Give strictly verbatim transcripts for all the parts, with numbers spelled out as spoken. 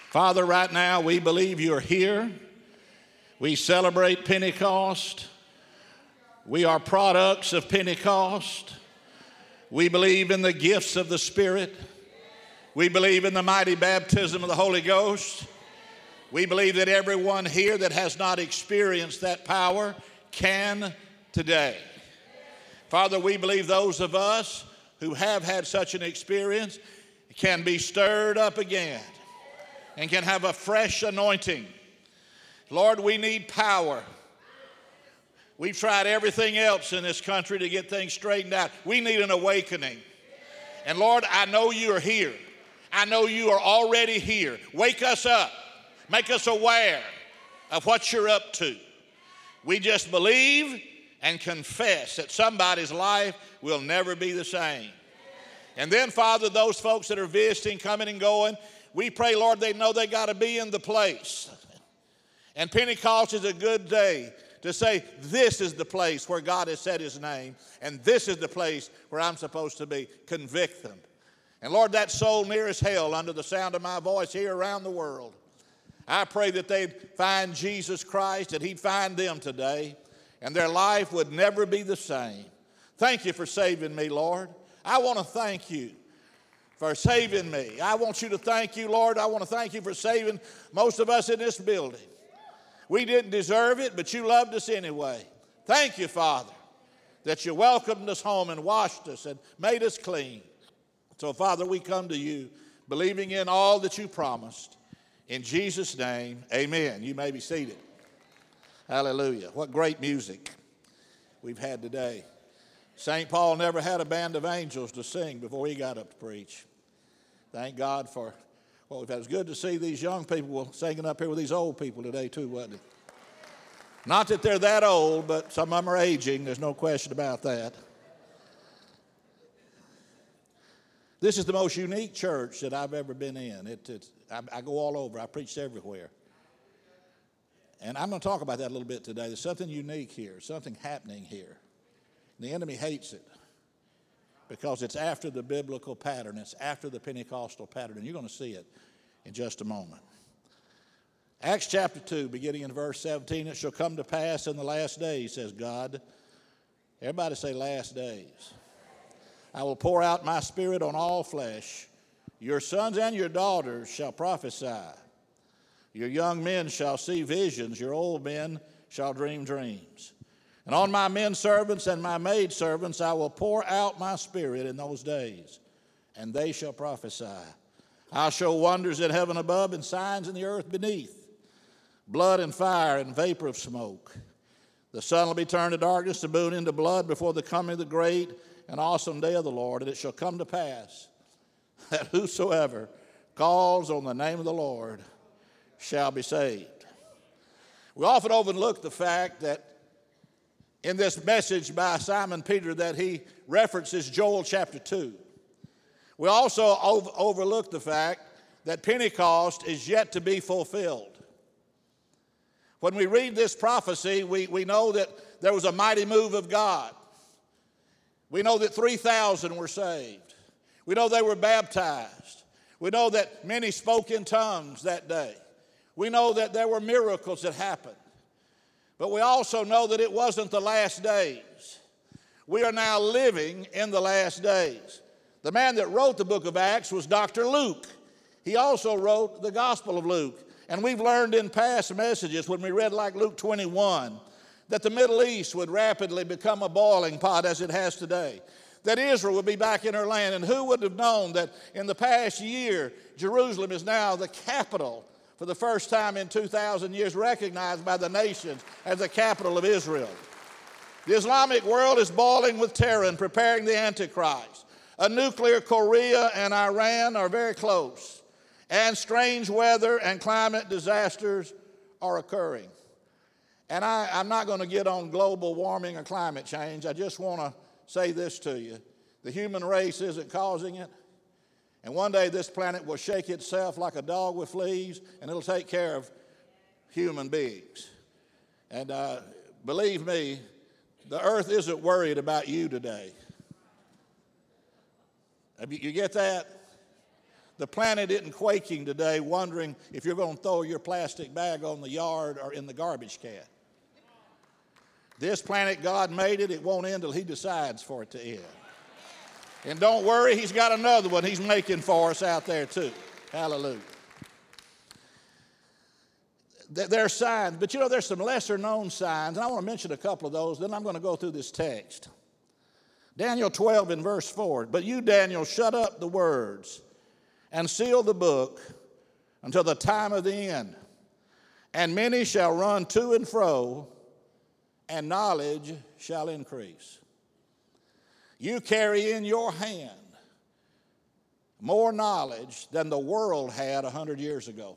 Father, right now we believe you're here. We celebrate Pentecost. We are products of Pentecost. We believe in the gifts of the Spirit. We believe in the mighty baptism of the Holy Ghost. We believe that everyone here that has not experienced that power can today. Father, we believe those of us who have had such an experience can be stirred up again and can have a fresh anointing. Lord, we need power. We've tried everything else in this country to get things straightened out. We need an awakening. And Lord, I know you are here. I know you are already here. Wake us up. Make us aware of what you're up to. We just believe and confess that somebody's life will never be the same. And then, Father, those folks that are visiting, coming and going, we pray, Lord, they know they got to be in the place. And Pentecost is a good day to say, this is the place where God has set his name, and this is the place where I'm supposed to be. Convict them. And Lord, that soul nearest hell under the sound of my voice here around the world, I pray that they'd find Jesus Christ, that he'd find them today, and their life would never be the same. Thank you for saving me, Lord. I want to thank you for saving me. I want you to thank you, Lord. I want to thank you for saving most of us in this building. We didn't deserve it, but you loved us anyway. Thank you, Father, that you welcomed us home and washed us and made us clean. So, Father, we come to you believing in all that you promised. In Jesus' name, amen. You may be seated. Hallelujah. What great music we've had today. Saint Paul never had a band of angels to sing before he got up to preach. Thank God for what we've had. It's good to see these young people singing up here with these old people today too, wasn't it? Not that they're that old, but some of them are aging. There's no question about that. This is the most unique church that I've ever been in. It, it's, I, I go all over. I preach everywhere. And I'm going to talk about that a little bit today. There's something unique here, something happening here. The enemy hates it because it's after the biblical pattern. It's after the Pentecostal pattern. And you're going to see it in just a moment. Acts chapter two, beginning in verse seventeen, it shall come to pass in the last days, says God. Everybody say last days. I will pour out my spirit on all flesh. Your sons and your daughters shall prophesy. Your young men shall see visions. Your old men shall dream dreams. And on my men servants and my maid servants I will pour out my spirit in those days, and they shall prophesy. I'll show wonders in heaven above and signs in the earth beneath, blood and fire and vapor of smoke. The sun will be turned to darkness, the moon into blood before the coming of the great and awesome day of the Lord. And it shall come to pass that whosoever calls on the name of the Lord shall be saved. We often overlook the fact that in this message by Simon Peter that he references Joel chapter two. We also over- overlook the fact that Pentecost is yet to be fulfilled. When we read this prophecy, we, we know that there was a mighty move of God. We know that three thousand were saved. We know they were baptized. We know that many spoke in tongues that day. We know that there were miracles that happened. But we also know that it wasn't the last days. We are now living in the last days. The man that wrote the book of Acts was Doctor Luke. He also wrote the Gospel of Luke. And we've learned in past messages when we read like Luke twenty-one that the Middle East would rapidly become a boiling pot as it has today. That Israel would be back in her land. And who would have known that in the past year, Jerusalem is now the capital, for the first time in two thousand years, recognized by the nations as the capital of Israel. The Islamic world is boiling with terror and preparing the Antichrist. A nuclear Korea and Iran are very close. And strange weather and climate disasters are occurring. And I, I'm not going to get on global warming or climate change. I just want to say this to you. The human race isn't causing it. And one day this planet will shake itself like a dog with fleas, and it'll take care of human beings. And uh, believe me, the earth isn't worried about you today. You get that? The planet isn't quaking today, wondering if you're going to throw your plastic bag on the yard or in the garbage can. This planet, God made it. It won't end until He decides for it to end. And don't worry, He's got another one He's making for us out there too. Hallelujah. There are signs, but you know, there's some lesser known signs, and I want to mention a couple of those, then I'm going to go through this text. Daniel twelve in verse four, but you, Daniel, shut up the words and seal the book until the time of the end. And many shall run to and fro, and knowledge shall increase. You carry in your hand more knowledge than the world had a hundred years ago.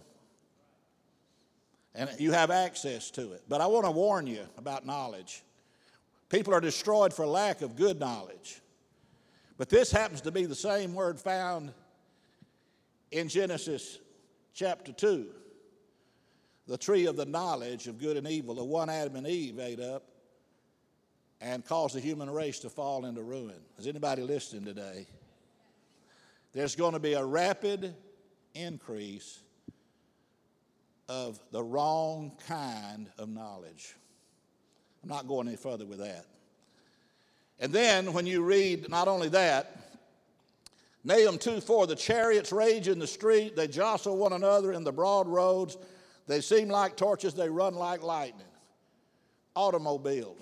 And you have access to it. But I want to warn you about knowledge. People are destroyed for lack of good knowledge. But this happens to be the same word found in Genesis chapter two. The tree of the knowledge of good and evil, the one Adam and Eve ate up and caused the human race to fall into ruin. Is anybody listening today? There's going to be a rapid increase of the wrong kind of knowledge. I'm not going any further with that. And then when you read not only that, Nahum two four, the chariots rage in the street, they jostle one another in the broad roads, they seem like torches, they run like lightning. Automobiles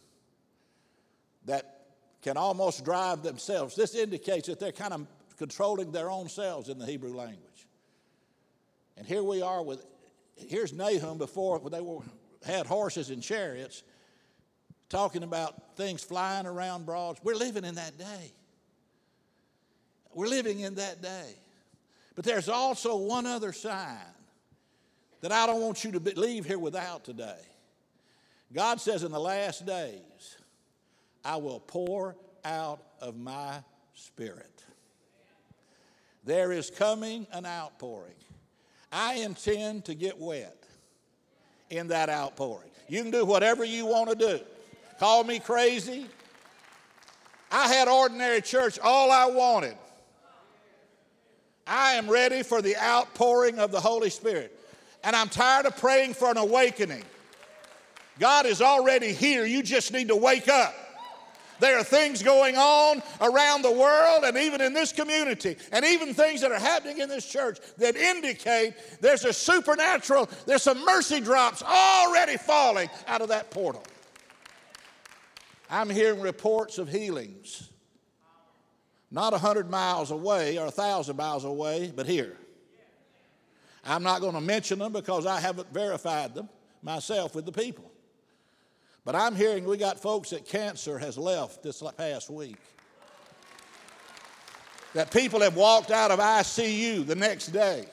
that can almost drive themselves. This indicates that they're kind of controlling their own selves in the Hebrew language. And here we are with, here's Nahum before they were, had horses and chariots, talking about things flying around broads. We're living in that day. We're living in that day. But there's also one other sign that I don't want you to leave here without today. God says in the last days, I will pour out of my Spirit. There is coming an outpouring. I intend to get wet in that outpouring. You can do whatever you want to do. Call me crazy. I had ordinary church all I wanted. I am ready for the outpouring of the Holy Spirit. And I'm tired of praying for an awakening. God is already here. You just need to wake up. There are things going on around the world and even in this community and even things that are happening in this church that indicate there's a supernatural, there's some mercy drops already falling out of that portal. I'm hearing reports of healings. Not a hundred miles away or a thousand miles away, but here. I'm not going to mention them because I haven't verified them myself with the people. But I'm hearing we got folks that cancer has left this past week. That people have walked out of I C U the next day.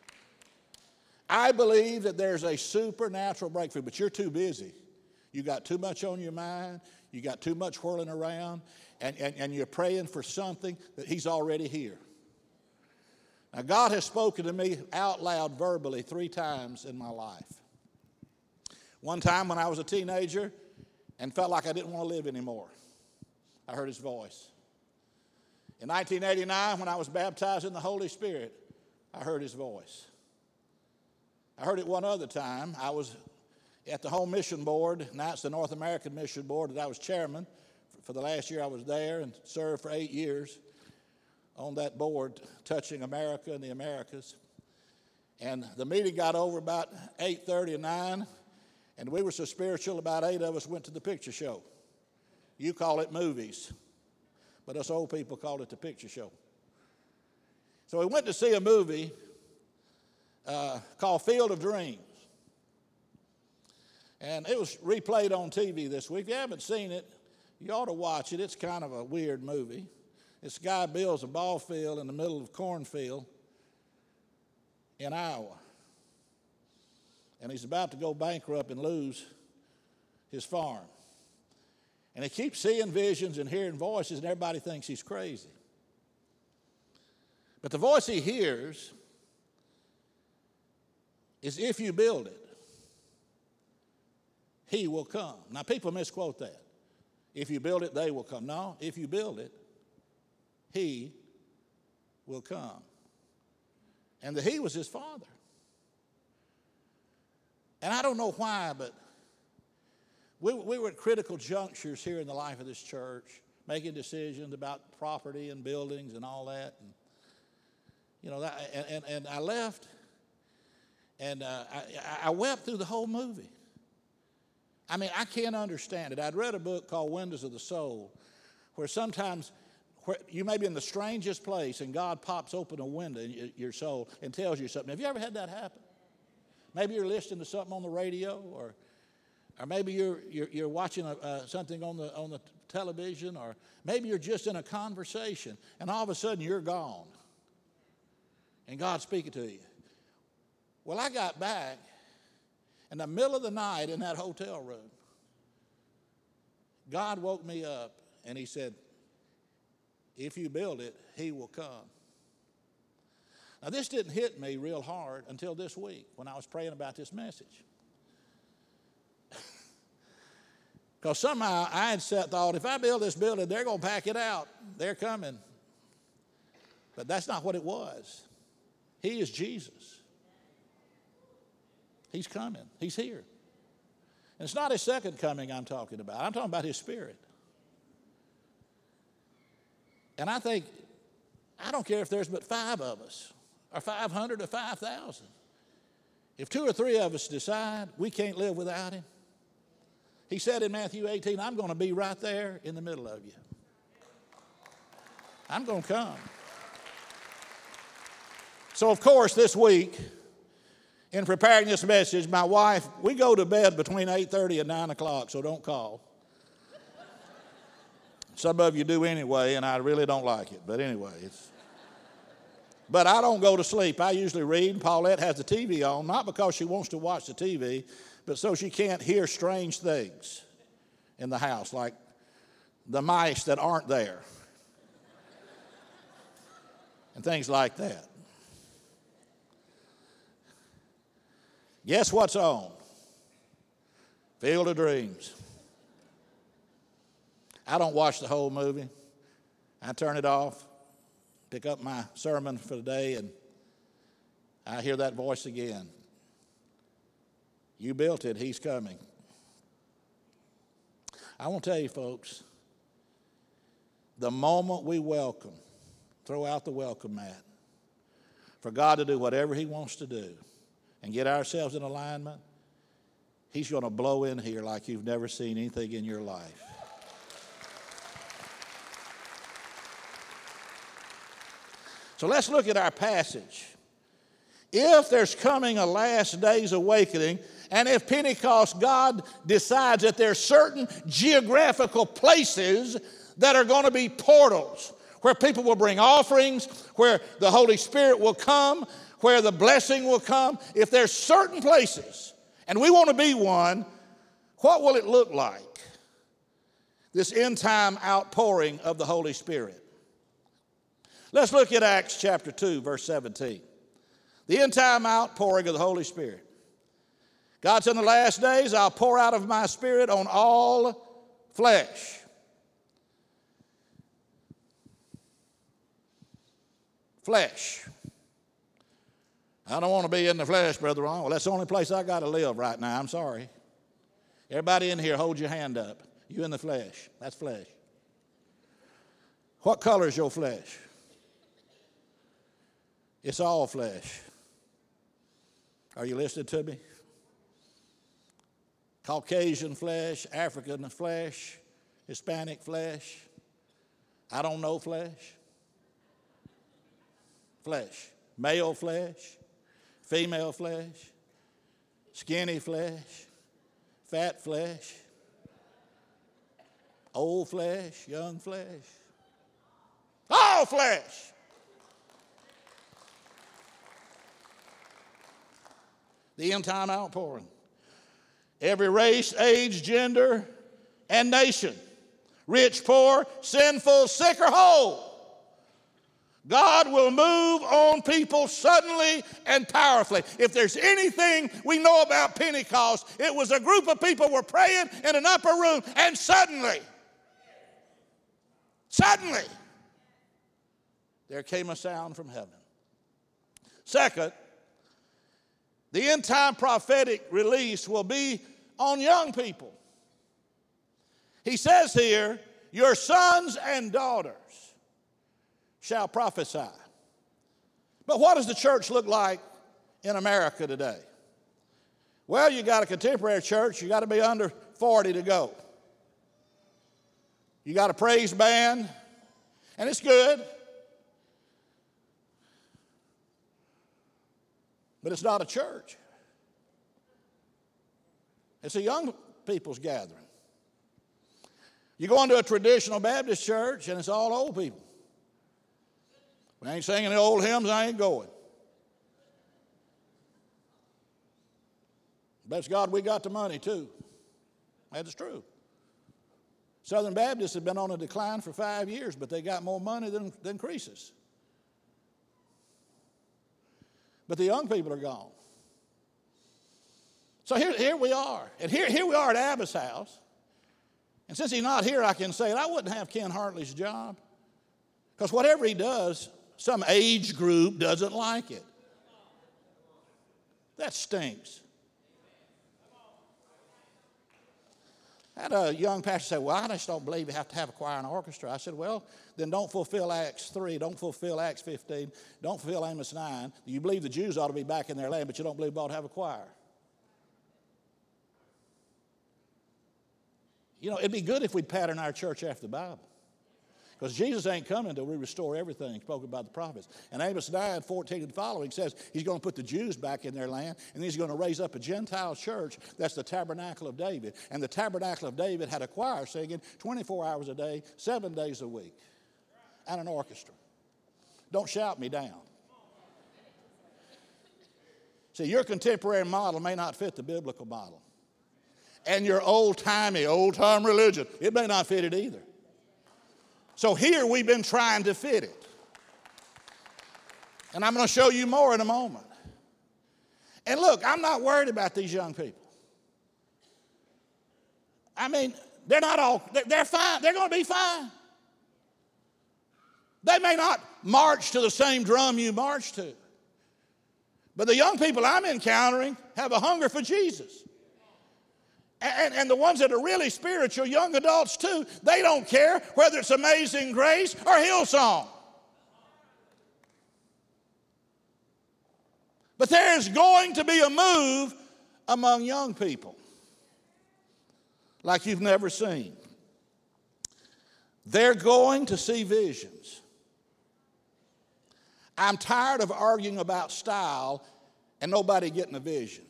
I believe that there's a supernatural breakthrough, but you're too busy. You got too much on your mind. You got too much whirling around. And, and, and you're praying for something that He's already here. Now, God has spoken to me out loud verbally three times in my life. One time when I was a teenager and felt like I didn't want to live anymore, I heard His voice. In nineteen eighty-nine, when I was baptized in the Holy Spirit, I heard His voice. I heard it one other time. I was at the Home Mission Board, now it's the North American Mission Board, that I was chairman. For the last year I was there and served for eight years on that board touching America and the Americas. And the meeting got over about eight thirty and nine, and we were so spiritual, about eight of us went to the picture show. You call it movies, but us old people call it the picture show. So we went to see a movie uh, called Field of Dreams. And it was replayed on T V this week. If you haven't seen it, you ought to watch it. It's kind of a weird movie. This guy builds a ball field in the middle of a cornfield in Iowa. And he's about to go bankrupt and lose his farm. And he keeps seeing visions and hearing voices, and everybody thinks he's crazy. But the voice he hears is, if you build it, He will come. Now, people misquote that. If you build it, they will come. No, if you build it, He will come. and that he was his father. And I don't know why, but we, we were at critical junctures here in the life of this church, making decisions about property and buildings and all that. And, you know, that, and, and, and I left, and uh, I, I wept through the whole movie. I mean, I can't understand it. I'd read a book called Windows of the Soul, where sometimes where you may be in the strangest place and God pops open a window in your soul and tells you something. Have you ever had that happen? Maybe you're listening to something on the radio, or or maybe you're you're, you're watching a, uh, something on the on the television, or maybe you're just in a conversation, and all of a sudden you're gone, and God's speaking to you. Well, I got back in the middle of the night in that hotel room. God woke me up, and he said, if you build it, he will come. Now, this didn't hit me real hard until this week when I was praying about this message. Because somehow I had set, thought, if I build this building, they're going to pack it out. They're coming. But that's not what it was. He is Jesus. He's coming. He's here. And it's not his second coming I'm talking about. I'm talking about his Spirit. And I think, I don't care if there's but five of us, or five hundred or five thousand. If two or three of us decide we can't live without him, he said in Matthew eighteen, I'm going to be right there in the middle of you. I'm going to come. So, of course, this week, in preparing this message, my wife, we go to bed between eight thirty and nine o'clock, so don't call. Some of you do anyway, and I really don't like it. But anyway, it's... But I don't go to sleep. I usually read, and Paulette has the T V on, not because she wants to watch the T V, but so she can't hear strange things in the house, like the mice that aren't there, and things like that. Guess what's on? Field of Dreams. I don't watch the whole movie. I turn it off, pick up my sermon for the day, and I hear that voice again. You built it, he's coming. I want to tell you, folks, the moment we welcome, throw out the welcome mat, for God to do whatever he wants to do and get ourselves in alignment, he's going to blow in here like you've never seen anything in your life. So let's look at our passage. If there's coming a last day's awakening, and if Pentecost, God decides that there are certain geographical places that are going to be portals, where people will bring offerings, where the Holy Spirit will come, where the blessing will come. If there's certain places, and we want to be one, what will it look like? This end-time outpouring of the Holy Spirit. Let's look at Acts chapter two, verse seventeen. The end-time outpouring of the Holy Spirit. God said, in the last days, I'll pour out of my Spirit on all flesh. Flesh. I don't want to be in the flesh, Brother Ron. Well, that's the only place I got to live right now. I'm sorry. Everybody in here, hold your hand up. You in the flesh. That's flesh. What color is your flesh? It's all flesh. Are you listening to me? Caucasian flesh, African flesh, Hispanic flesh. I don't know flesh. Flesh. Male flesh, female flesh, skinny flesh, fat flesh, old flesh, young flesh. All flesh. The end-time outpouring. Every race, age, gender, and nation. Rich, poor, sinful, sick, or whole. God will move on people suddenly and powerfully. If there's anything we know about Pentecost, it was a group of people were praying in an upper room, and suddenly, suddenly, there came a sound from heaven. Second, the end time prophetic release will be on young people. He says here, your sons and daughters shall prophesy. But what does the church look like in America today? Well, you got a contemporary church, you got to be under forty to go. You got a praise band, and it's good. But it's not a church. It's a young people's gathering. You go into a traditional Baptist church, and it's all old people. We ain't singing the old hymns, I ain't going. Bless God, we got the money too. That's true. Southern Baptists have been on a decline for five years, but they got more money than, than Croesus. But the young people are gone. So here, here we are. And here, here we are at Abba's house. And since he's not here, I can say it. I wouldn't have Ken Hartley's job. Because whatever he does, some age group doesn't like it. That stinks. I had a young pastor say, well, I just don't believe you have to have a choir and orchestra. I said, well, then don't fulfill Acts three, don't fulfill Acts fifteen, don't fulfill Amos nine. You believe the Jews ought to be back in their land, but you don't believe we ought to have a choir. You know, it'd be good if we'd pattern our church after the Bible. Because Jesus ain't coming until we restore everything spoken by the prophets. And Amos nine, fourteen and following says he's going to put the Jews back in their land, and he's going to raise up a Gentile church. That's the tabernacle of David. And the tabernacle of David had a choir singing twenty-four hours a day, seven days a week, and an orchestra. Don't shout me down. See, your contemporary model may not fit the biblical model. And your old-timey, old-time religion, it may not fit it either. So here we've been trying to fit it. And I'm going to show you more in a moment. And look, I'm not worried about these young people. I mean, they're not all, they're fine. They're going to be fine. They may not march to the same drum you march to. But the young people I'm encountering have a hunger for Jesus. And, and the ones that are really spiritual, young adults too, they don't care whether it's Amazing Grace or Hillsong. But there is going to be a move among young people like you've never seen. They're going to see visions. I'm tired of arguing about style and nobody getting a vision.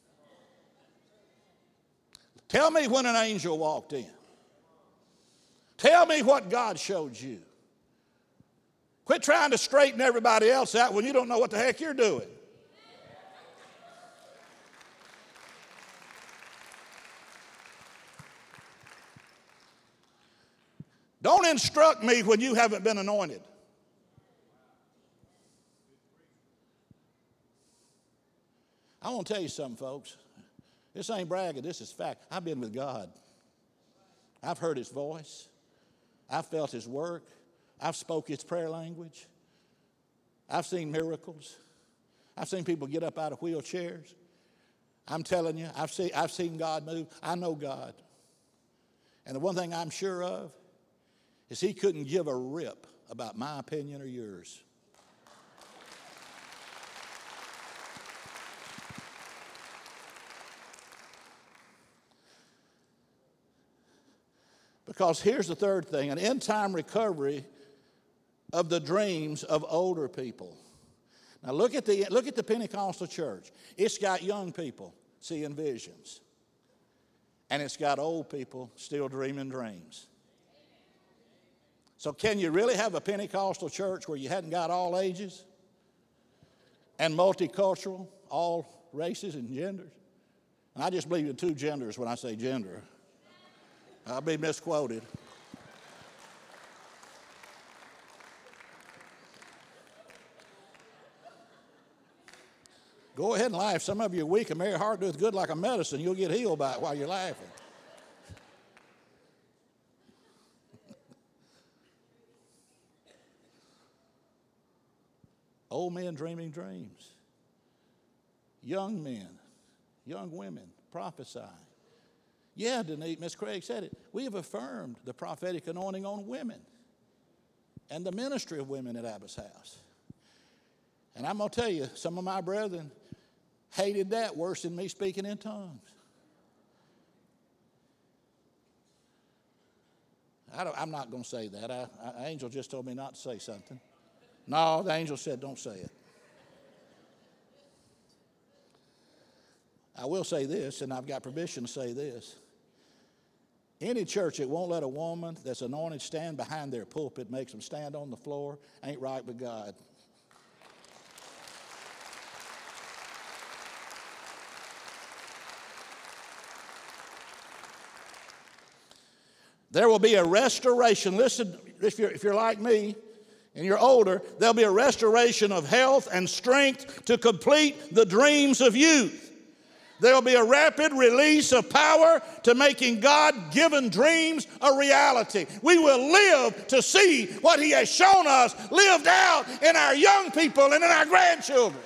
Tell me when an angel walked in. Tell me what God showed you. Quit trying to straighten everybody else out when you don't know what the heck you're doing. Don't instruct me when you haven't been anointed. I want to tell you something, folks. This ain't bragging, this is fact. I've been with God. I've heard his voice. I've felt his work. I've spoke his prayer language. I've seen miracles. I've seen people get up out of wheelchairs. I'm telling you, I've seen, I've seen God move. I know God. And the one thing I'm sure of is he couldn't give a rip about my opinion or yours. Because here's the third thing, an end-time recovery of the dreams of older people. Now look at the, look at the Pentecostal church. It's got young people seeing visions. And it's got old people still dreaming dreams. So can you really have a Pentecostal church where you hadn't got all ages and multicultural, all races and genders? And I just believe in two genders when I say gender. I'll be misquoted. Go ahead and laugh. Some of you are weak, and Mary Hart doeth good like a medicine. You'll get healed by it while you're laughing. Old men dreaming dreams. young men, young women prophesying. Yeah, Denise, Miss Craig said it. We have affirmed the prophetic anointing on women and the ministry of women at Abba's house. And I'm going to tell you, some of my brethren hated that worse than me speaking in tongues. I don't, I'm not going to say that. I, I, angel just told me not to say something. No, the angel said don't say it. I will say this, and I've got permission to say this. Any church that won't let a woman that's anointed stand behind their pulpit, makes them stand on the floor, ain't right with God. There will be a restoration. Listen, if you're, if you're like me and you're older, there'll be a restoration of health and strength to complete the dreams of youth. There'll be a rapid release of power to making God-given dreams a reality. We will live to see what He has shown us lived out in our young people and in our grandchildren.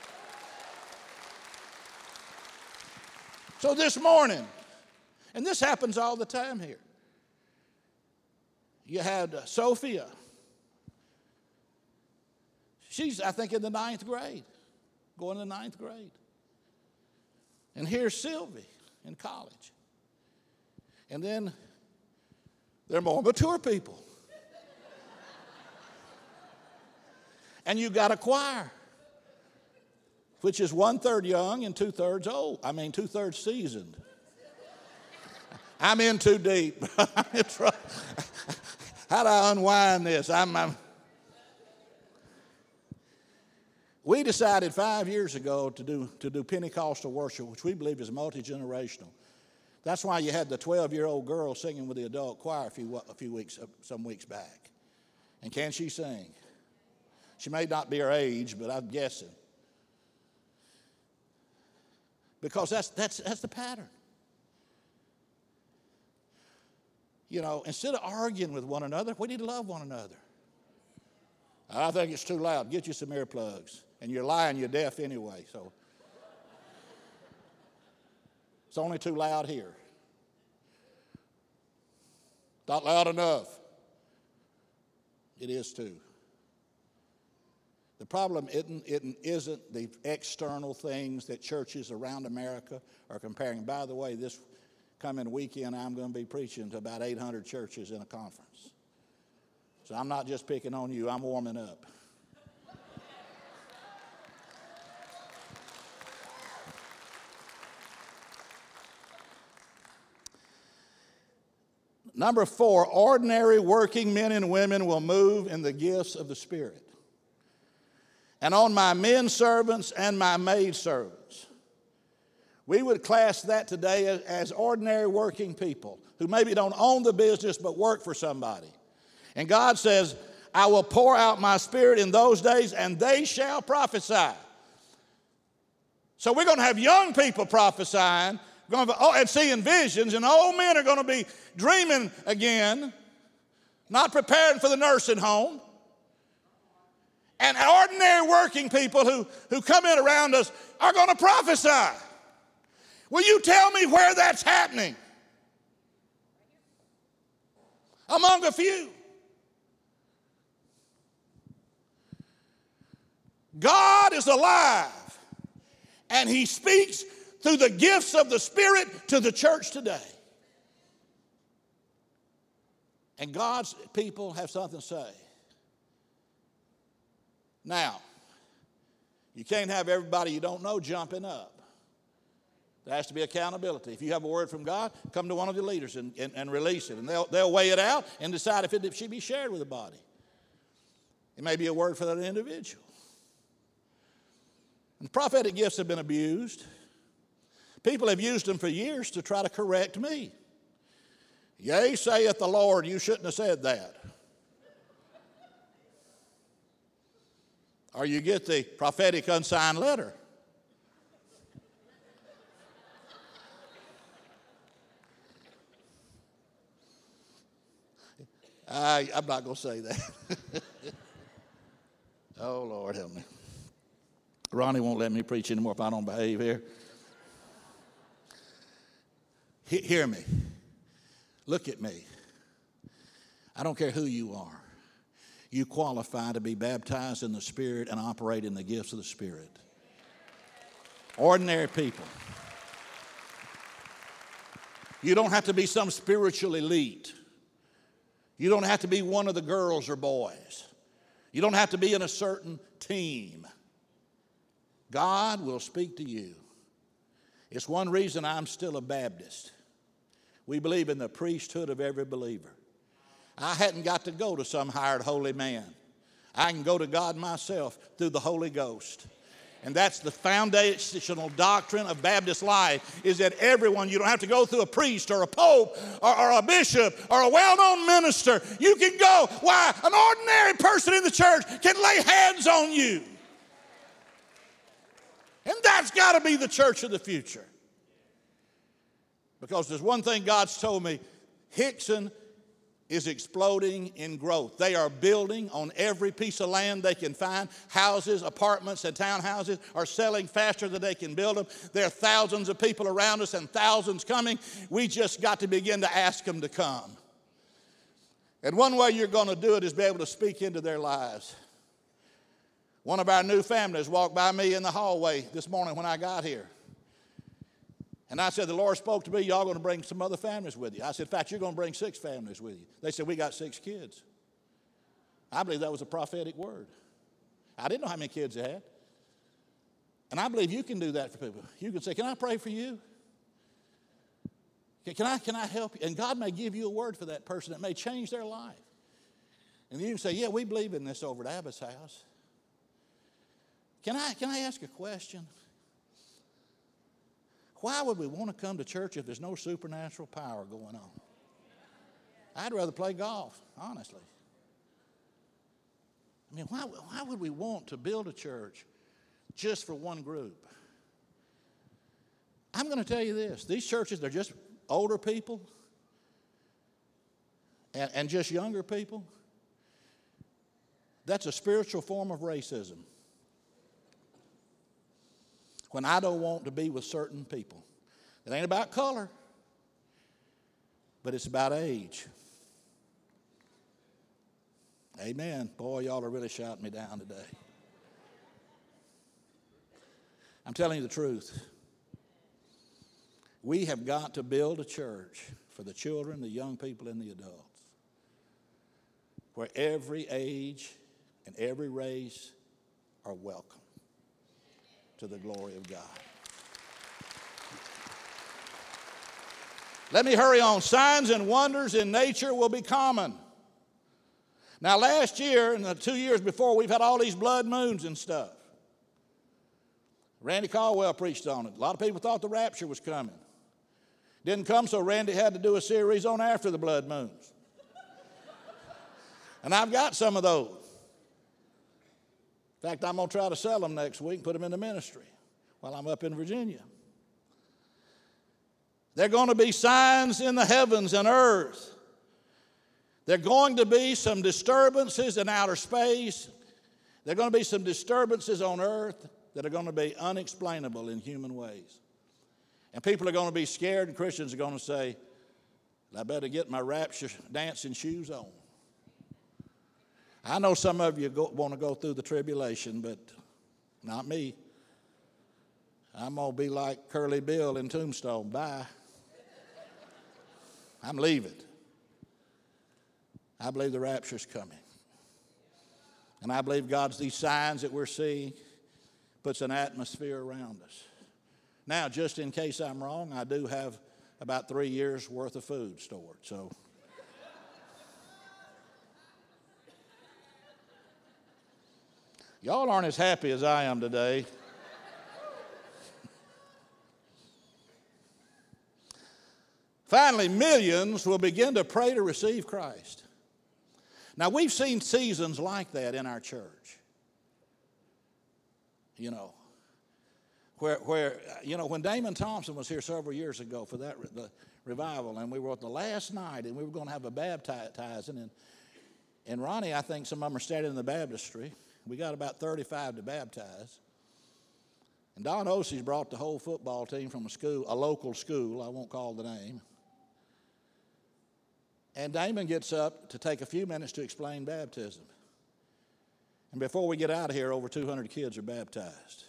So this morning, and this happens all the time here, you had uh, Sophia. She's, I think, in the ninth grade, going to ninth grade. And here's Sylvie in college. And then they're more mature people. And you got a choir, which is one-third young and two-thirds old. I mean, two-thirds seasoned. I'm in too deep. How do I unwind this? I'm, I'm... We decided five years ago to do, to do Pentecostal worship, which we believe is multi-generational. That's why you had the twelve-year-old girl singing with the adult choir a few, a few weeks, some weeks back. And can she sing? She may not be her age, but I'm guessing. Because that's, that's, that's the pattern. You know, instead of arguing with one another, we need to love one another. I think it's too loud. Get you some earplugs. And you're lying, you're deaf anyway, so. It's only too loud here. Not loud enough. It is too. The problem isn't, isn't, isn't the external things that churches around America are comparing. By the way, this coming weekend, I'm going to be preaching to about eight hundred churches in a conference. So I'm not just picking on you, I'm warming up. Number four, ordinary working men and women will move in the gifts of the Spirit. And on my men servants and my maid servants. We would class that today as, as ordinary working people who maybe don't own the business but work for somebody. And God says, I will pour out my Spirit in those days and they shall prophesy. So we're going to have young people prophesying going to, oh, and seeing visions, and old men are going to be dreaming again, not preparing for the nursing home. And ordinary working people who, who come in around us are going to prophesy. Will you tell me where that's happening? Among a few. God is alive, and He speaks through the gifts of the Spirit to the church today. And God's people have something to say. Now, you can't have everybody you don't know jumping up. There has to be accountability. If you have a word from God, come to one of the leaders and, and, and release it. And they'll, they'll weigh it out and decide if it should be shared with the body. It may be a word for that individual. And prophetic gifts have been abused. People have used them for years to try to correct me. Yea, saith the Lord, you shouldn't have said that. Or you get the prophetic unsigned letter. I, I'm not going to say that. Oh, Lord, help me. Ronnie won't let me preach anymore if I don't behave here. He- hear me. Look at me. I don't care who you are. You qualify to be baptized in the Spirit and operate in the gifts of the Spirit. Ordinary people. You don't have to be some spiritual elite. You don't have to be one of the girls or boys. You don't have to be in a certain team. God will speak to you. It's one reason I'm still a Baptist. We believe in the priesthood of every believer. I hadn't got to go to some hired holy man. I can go to God myself through the Holy Ghost. And that's the foundational doctrine of Baptist life, is that everyone, you don't have to go through a priest or a pope or, or a bishop or a well-known minister. You can go. Why? An ordinary person in the church can lay hands on you. And that's got to be the church of the future. Because there's one thing God's told me, Hickson is exploding in growth. They are building on every piece of land they can find. Houses, apartments, and townhouses are selling faster than they can build them. There are thousands of people around us and thousands coming. We just got to begin to ask them to come. And one way you're going to do it is be able to speak into their lives. One of our new families walked by me in the hallway this morning when I got here. And I said, the Lord spoke to me, y'all going to bring some other families with you. I said, in fact, you're going to bring six families with you. They said, we got six kids. I believe that was a prophetic word. I didn't know how many kids they had. And I believe you can do that for people. You can say, can I pray for you? Can I, can I help you? And God may give you a word for that person that may change their life. And you can say, yeah, we believe in this over at Abbott's house. Can I, can I ask a question? Why would we want to come to church if there's no supernatural power going on? I'd rather play golf, honestly. I mean, why, why would we want to build a church just for one group? I'm going to tell you this. These churches, they're just older people and, and just younger people. That's a spiritual form of racism. When I don't want to be with certain people. It ain't about color, but it's about age. Amen. Boy, y'all are really shouting me down today. I'm telling you the truth. We have got to build a church for the children, the young people, and the adults, where every age and every race are welcome. To the glory of God. Let me hurry on. Signs and wonders in nature will be common. Now, last year and the two years before, we've had all these blood moons and stuff. Randy Caldwell preached on it. A lot of people thought the rapture was coming. Didn't come, so Randy had to do a series on after the blood moons. And I've got some of those. In fact, I'm going to try to sell them next week and put them in the ministry while I'm up in Virginia. They're going to be signs in the heavens and earth. There are going to be some disturbances in outer space. There are going to be some disturbances on earth that are going to be unexplainable in human ways. And people are going to be scared, and Christians are going to say, I better get my rapture dancing shoes on. I know some of you go, want to go through the tribulation, but not me. I'm going to be like Curly Bill in Tombstone. Bye. I'm leaving. I believe the rapture's coming. And I believe God's these signs that we're seeing puts an atmosphere around us. Now, just in case I'm wrong, I do have about three years' worth of food stored, so... Y'all aren't as happy as I am today. Finally, millions will begin to pray to receive Christ. Now, we've seen seasons like that in our church. You know, where, where you know, when Damon Thompson was here several years ago for that the revival, and we were at the last night, and we were going to have a baptizing, and, and Ronnie, I think some of them are standing in the baptistry. We got about thirty-five to baptize. And Don Osie's brought the whole football team from a school, a local school, I won't call the name. And Damon gets up to take a few minutes to explain baptism. And before we get out of here, over two hundred kids are baptized.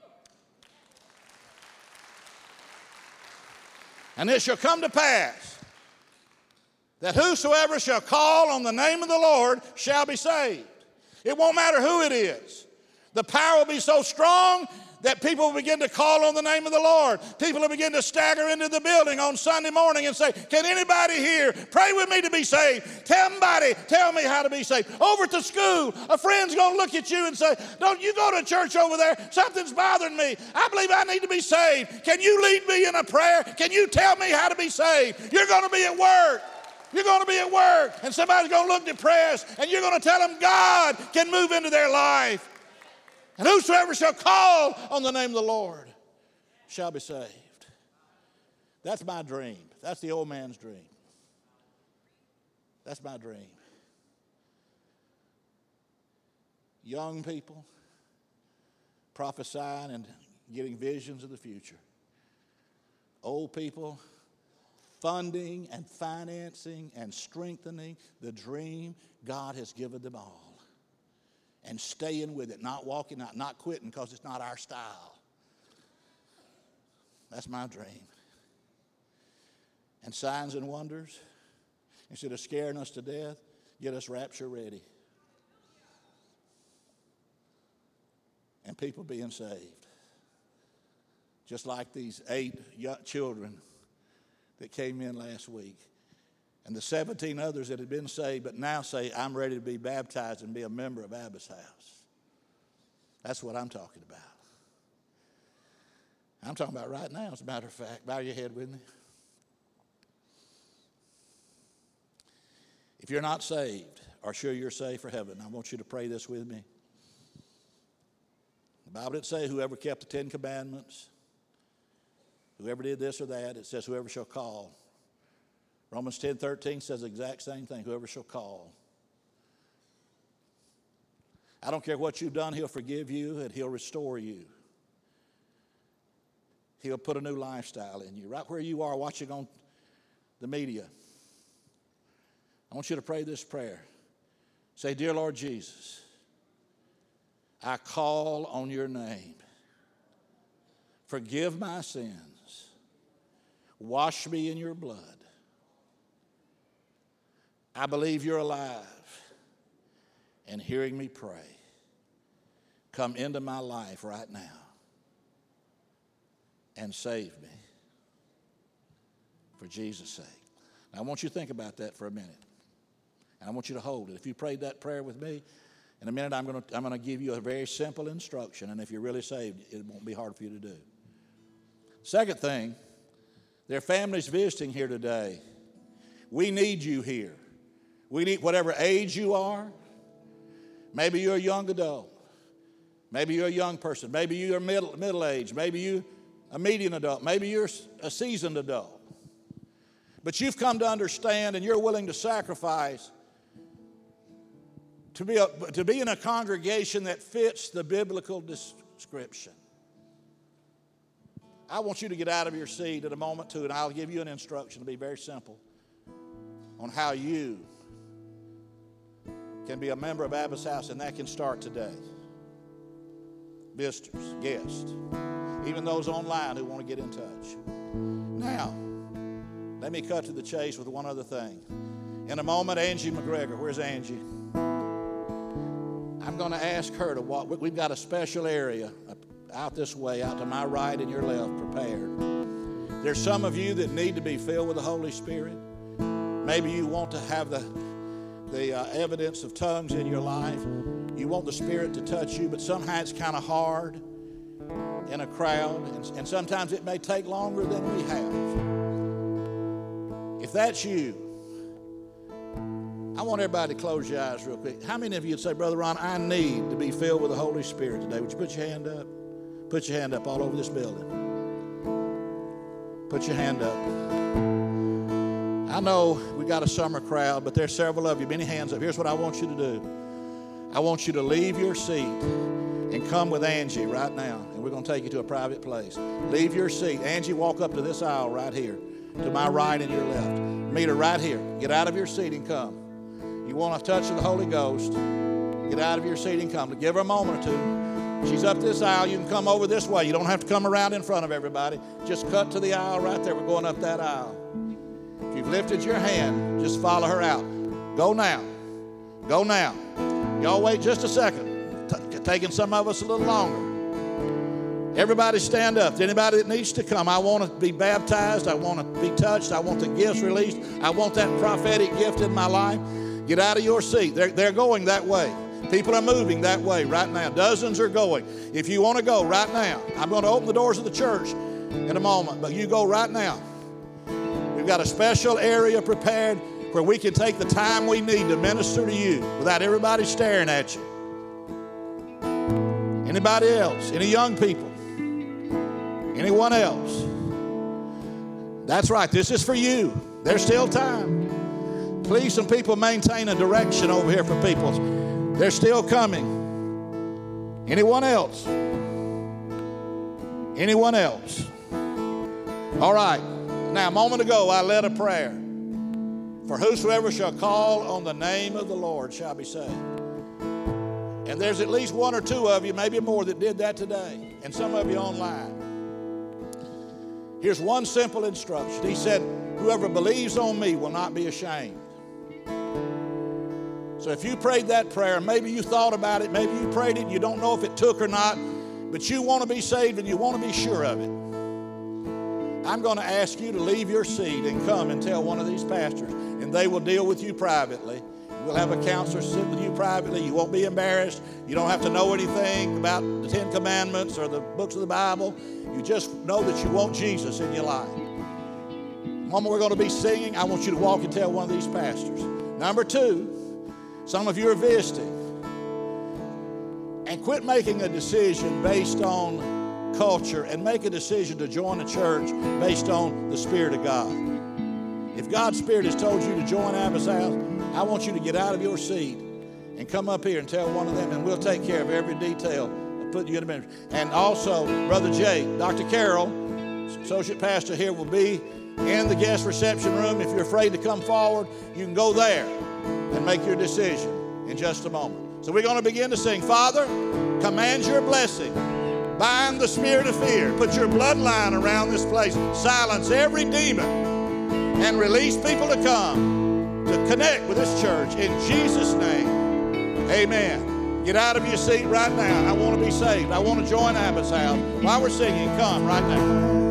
And it shall come to pass that whosoever shall call on the name of the Lord shall be saved. It won't matter who it is. The power will be so strong that people will begin to call on the name of the Lord. People will begin to stagger into the building on Sunday morning and say, can anybody here pray with me to be saved? Tell somebody, tell me how to be saved. Over at the school, a friend's going to look at you and say, don't you go to church over there? Something's bothering me. I believe I need to be saved. Can you lead me in a prayer? Can you tell me how to be saved? You're going to be at work. You're going to be at work, and somebody's going to look depressed, and you're going to tell them God can move into their life. And whosoever shall call on the name of the Lord shall be saved. That's my dream. That's the old man's dream. That's my dream. Young people prophesying and getting visions of the future. Old people funding and financing and strengthening the dream God has given them all. And staying with it, not walking out, not quitting because it's not our style. That's my dream. And signs and wonders, instead of scaring us to death, get us rapture ready. And people being saved. Just like these eight young children that came in last week. And the seventeen others that had been saved, but now say, I'm ready to be baptized and be a member of Abba's house. That's what I'm talking about. I'm talking about right now, as a matter of fact. Bow your head with me. If you're not saved, or sure you're saved for heaven, I want you to pray this with me. The Bible didn't say whoever kept the Ten Commandments, whoever did this or that. It says whoever shall call. Romans ten thirteen says the exact same thing, whoever shall call. I don't care what you've done, he'll forgive you and he'll restore you. He'll put a new lifestyle in you. Right where you are watching on the media, I want you to pray this prayer. Say, dear Lord Jesus, I call on your name. Forgive my sins. Wash me in your blood. I believe you're alive and hearing me pray. Come into my life right now and save me for Jesus' sake. Now, I want you to think about that for a minute. And I want you to hold it. If you prayed that prayer with me, in a minute I'm going to, I'm going to give you a very simple instruction. And if you're really saved, it won't be hard for you to do. Second thing, there are families visiting here today. We need you here. We need whatever age you are. Maybe you're a young adult. Maybe you're a young person. Maybe you're middle, middle age. Maybe you're a median adult. Maybe you're a seasoned adult. But you've come to understand and you're willing to sacrifice to be, a, to be in a congregation that fits the biblical description. I want you to get out of your seat at a moment too, and I'll give you an instruction to be very simple on how you can be a member of Abba's house, and that can start today. Visitors, guests, even those online who want to get in touch. Now, let me cut to the chase with one other thing. In a moment, Angie McGregor, where's Angie? I'm going to ask her to walk. We've got a special area out this way, out to my right and your left, prepared. There's some of you that need to be filled with the Holy Spirit. Maybe you want to have the the uh, evidence of tongues in your life. You want the Spirit to touch you, but somehow it's kind of hard in a crowd, and, and sometimes it may take longer than we have. If that's you, I want everybody to close your eyes real quick. How many of you would say, Brother Ron, I need to be filled with the Holy Spirit today? Would you put your hand up? Put your hand up all over this building. Put your hand up. I know we got a summer crowd, but there's several of you. Many hands up. Here's what I want you to do. I want you to leave your seat and come with Angie right now. And we're going to take you to a private place. Leave your seat. Angie, walk up to this aisle right here, to my right and your left. Meet her right here. Get out of your seat and come. You want a touch of the Holy Ghost, get out of your seat and come. Give her a moment or two. She's up this aisle. You can come over this way. You don't have to come around in front of everybody. Just cut to the aisle right there. We're going up that aisle. If you've lifted your hand, just follow her out. Go now. Go now. Y'all wait just a second. T- taking some of us a little longer. Everybody stand up. Anybody that needs to come, I want to be baptized. I want to be touched. I want the gifts released. I want that prophetic gift in my life. Get out of your seat. They're, they're going that way. People are moving that way right now. Dozens are going. If you want to go right now, I'm going to open the doors of the church in a moment, but you go right now. We've got a special area prepared where we can take the time we need to minister to you without everybody staring at you. Anybody else? Any young people? Anyone else? That's right. This is for you. There's still time. Please, some people maintain a direction over here for people. They're still coming. Anyone else? Anyone else? All right. Now, a moment ago, I led a prayer. For whosoever shall call on the name of the Lord shall be saved. And there's at least one or two of you, maybe more, that did that today. And some of you online. Here's one simple instruction. He said, whoever believes on me will not be ashamed. So if you prayed that prayer, maybe you thought about it, maybe you prayed it, and you don't know if it took or not, but you want to be saved and you want to be sure of it. I'm going to ask you to leave your seat and come and tell one of these pastors, and they will deal with you privately. We'll have a counselor sit with you privately. You won't be embarrassed. You don't have to know anything about the Ten Commandments or the books of the Bible. You just know that you want Jesus in your life. The moment we're going to be singing, I want you to walk and tell one of these pastors. Number two, some of you are visiting. And quit making a decision based on culture and make a decision to join a church based on the Spirit of God. If God's Spirit has told you to join Abba's house, I want you to get out of your seat and come up here and tell one of them, and we'll take care of every detail of putting you in a ministry. And also, Brother Jay, Doctor Carroll, Associate Pastor here, will be in the guest reception room. If you're afraid to come forward, you can go there and make your decision in just a moment. So we're going to begin to sing. Father, command your blessing. Bind the spirit of fear. Put your bloodline around this place. Silence every demon and release people to come to connect with this church. In Jesus' name, amen. Get out of your seat right now. I want to be saved. I want to join Abba's house. While we're singing, come right now.